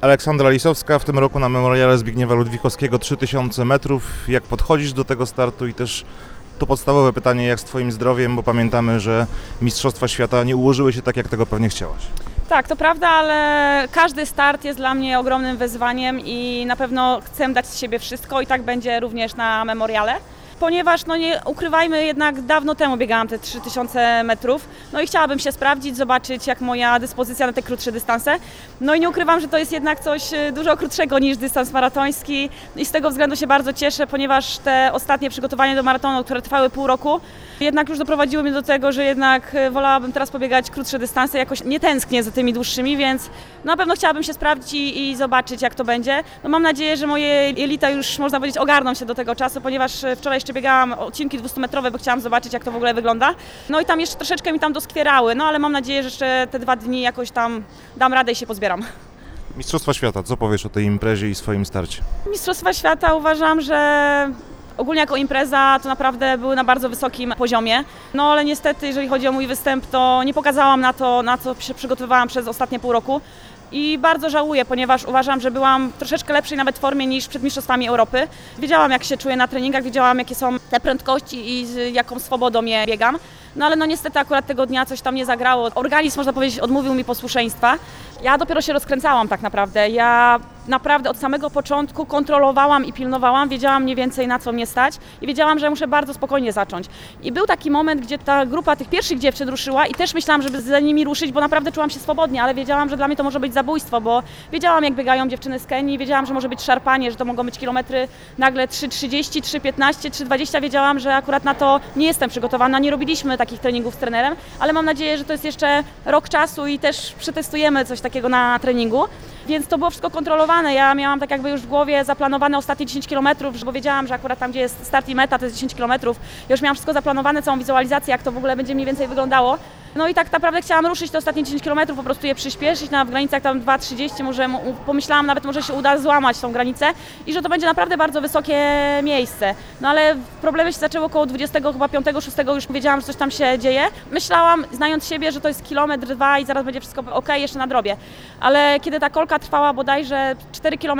Aleksandra Lisowska w tym roku na memoriale Zbigniewa Ludwikowskiego 3000 metrów. Jak podchodzisz do tego startu i też to podstawowe pytanie, jak z Twoim zdrowiem, bo pamiętamy, że Mistrzostwa Świata nie ułożyły się tak, jak tego pewnie chciałaś. Tak, to prawda, ale każdy start jest dla mnie ogromnym wyzwaniem i na pewno chcę dać z siebie wszystko i tak będzie również na memoriale. Ponieważ, nie ukrywajmy, jednak dawno temu biegałam te 3000 metrów, i chciałabym się sprawdzić, zobaczyć jak moja dyspozycja na te krótsze dystanse. I nie ukrywam, że to jest jednak coś dużo krótszego niż dystans maratoński i z tego względu się bardzo cieszę, ponieważ te ostatnie przygotowania do maratonu, które trwały pół roku, jednak już doprowadziły mnie do tego, że jednak wolałabym teraz pobiegać krótsze dystanse, jakoś nie tęsknię za tymi dłuższymi, więc na pewno chciałabym się sprawdzić i zobaczyć jak to będzie. Mam nadzieję, że moje jelita już, można powiedzieć, ogarną się do tego czasu, ponieważ wczoraj jeszcze biegałam odcinki 200-metrowe, bo chciałam zobaczyć jak to w ogóle wygląda. I tam jeszcze troszeczkę mi tam doskwierały, ale mam nadzieję, że jeszcze te 2 dni jakoś tam dam radę i się pozbieram. Mistrzostwa Świata, co powiesz o tej imprezie i swoim starcie? Mistrzostwa Świata uważam, że ogólnie jako impreza to naprawdę były na bardzo wysokim poziomie, ale niestety jeżeli chodzi o mój występ, to nie pokazałam na co się przygotowywałam przez ostatnie pół roku. I bardzo żałuję, ponieważ uważam, że byłam w troszeczkę lepszej nawet formie niż przed Mistrzostwami Europy. Wiedziałam jak się czuję na treningach, wiedziałam jakie są te prędkości i z jaką swobodą je biegam. Ale niestety akurat tego dnia coś tam nie zagrało. Organizm, można powiedzieć, odmówił mi posłuszeństwa. Ja dopiero się rozkręcałam tak naprawdę. Ja naprawdę od samego początku kontrolowałam i pilnowałam, wiedziałam mniej więcej na co mnie stać i wiedziałam, że muszę bardzo spokojnie zacząć. I był taki moment, gdzie ta grupa tych pierwszych dziewczyn ruszyła i też myślałam, żeby za nimi ruszyć, bo naprawdę czułam się swobodnie, ale wiedziałam, że dla mnie to może być zabójstwo, bo wiedziałam jak biegają dziewczyny z Kenii, wiedziałam, że może być szarpanie, że to mogą być kilometry nagle 3:30, 3:15, 3:20. Wiedziałam, że akurat na to nie jestem przygotowana, nie robiliśmy takich treningów z trenerem, ale mam nadzieję, że to jest jeszcze rok czasu i też przetestujemy coś takiego na treningu. Więc to było wszystko kontrolowane. Ja miałam tak jakby już w głowie zaplanowane ostatnie 10 km, bo wiedziałam, że akurat tam, gdzie jest start i meta, to jest 10 km. Ja już miałam wszystko zaplanowane, całą wizualizację, jak to w ogóle będzie mniej więcej wyglądało. I tak naprawdę chciałam ruszyć te ostatnie 10 km, po prostu je przyspieszyć w granicach tam 2:30, może pomyślałam nawet, może się uda złamać tą granicę i że to będzie naprawdę bardzo wysokie miejsce. Ale problemy się zaczęły około 25-6, już wiedziałam, że coś tam się dzieje. Myślałam, znając siebie, że to jest 1-2 km i zaraz będzie wszystko ok, jeszcze nadrobię. Ale kiedy ta kolka trwała bodajże 4 km,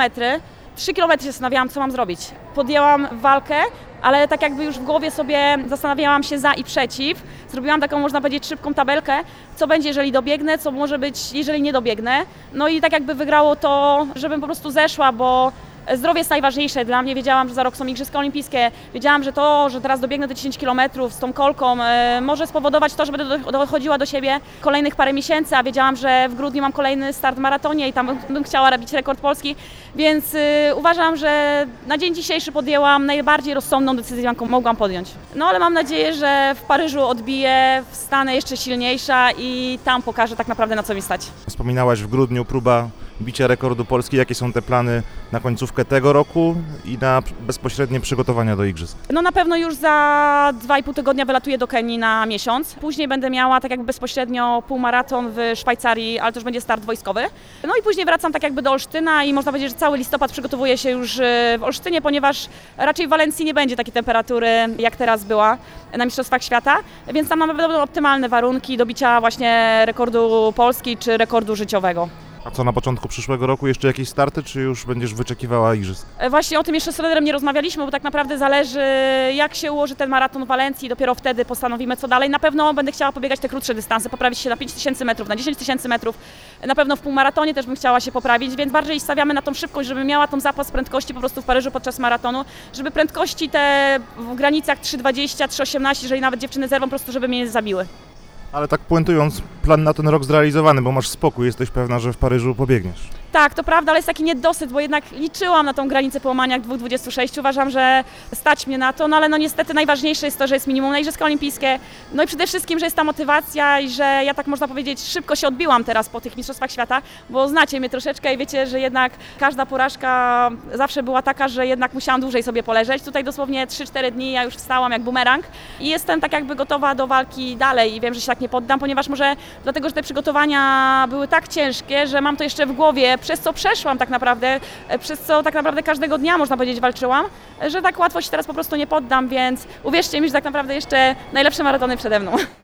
3 km się zastanawiałam, co mam zrobić. Podjęłam walkę, ale tak jakby już w głowie sobie zastanawiałam się za i przeciw. Zrobiłam taką, można powiedzieć, szybką tabelkę, co będzie, jeżeli dobiegnę, co może być, jeżeli nie dobiegnę. I tak jakby wygrało to, żebym po prostu zeszła, bo zdrowie jest najważniejsze dla mnie. Wiedziałam, że za rok są Igrzyska Olimpijskie. Wiedziałam, że to, że teraz dobiegnę te 10 km z tą kolką może spowodować to, że będę dochodziła do siebie kolejnych parę miesięcy, a wiedziałam, że w grudniu mam kolejny start w maratonie i tam bym chciała robić rekord Polski, więc uważam, że na dzień dzisiejszy podjęłam najbardziej rozsądną decyzję, jaką mogłam podjąć. Ale mam nadzieję, że w Paryżu odbiję, wstanę jeszcze silniejsza i tam pokażę tak naprawdę, na co mi stać. Wspominałaś w grudniu próba bicia rekordu Polski. Jakie są te plany na końcówkę tego roku i na bezpośrednie przygotowania do Igrzysk? Na pewno już za 2,5 tygodnia wylatuję do Kenii na miesiąc. Później będę miała tak jakby bezpośrednio półmaraton w Szwajcarii, ale to już będzie start wojskowy. I później wracam tak jakby do Olsztyna i można powiedzieć, że cały listopad przygotowuję się już w Olsztynie, ponieważ raczej w Walencji nie będzie takiej temperatury, jak teraz była na Mistrzostwach Świata, więc tam mamy optymalne warunki do bicia właśnie rekordu Polski czy rekordu życiowego. A co na początku przyszłego roku? Jeszcze jakieś starty, czy już będziesz wyczekiwała Igrzysk? Właśnie o tym jeszcze z trenerem nie rozmawialiśmy, bo tak naprawdę zależy, jak się ułoży ten maraton w Walencji, dopiero wtedy postanowimy, co dalej. Na pewno będę chciała pobiegać te krótsze dystanse, poprawić się na 5000 metrów, na 10 000 metrów. Na pewno w półmaratonie też bym chciała się poprawić, więc bardziej stawiamy na tą szybkość, żeby miała tą zapas prędkości po prostu w Paryżu podczas maratonu, żeby prędkości te w granicach 3:20, 3:18, jeżeli nawet dziewczyny zerwą, po prostu żeby mnie nie zabiły. Ale tak puentując, plan na ten rok zrealizowany, bo masz spokój, jesteś pewna, że w Paryżu pobiegniesz. Tak, to prawda, ale jest taki niedosyt, bo jednak liczyłam na tą granicę połamania 2:26. Uważam, że stać mnie na to, ale niestety najważniejsze jest to, że jest minimum na Igrzyska Olimpijskie. I przede wszystkim, że jest ta motywacja i że ja tak można powiedzieć szybko się odbiłam teraz po tych Mistrzostwach Świata, bo znacie mnie troszeczkę i wiecie, że jednak każda porażka zawsze była taka, że jednak musiałam dłużej sobie poleżeć. Tutaj dosłownie 3-4 dni ja już wstałam jak bumerang i jestem tak jakby gotowa do walki dalej i wiem, że się tak nie poddam, ponieważ może dlatego, że te przygotowania były tak ciężkie, że mam to jeszcze w głowie, przez co przeszłam tak naprawdę, przez co tak naprawdę każdego dnia, można powiedzieć, walczyłam, że tak łatwo się teraz po prostu nie poddam, więc uwierzcie mi, że tak naprawdę jeszcze najlepsze maratony przede mną.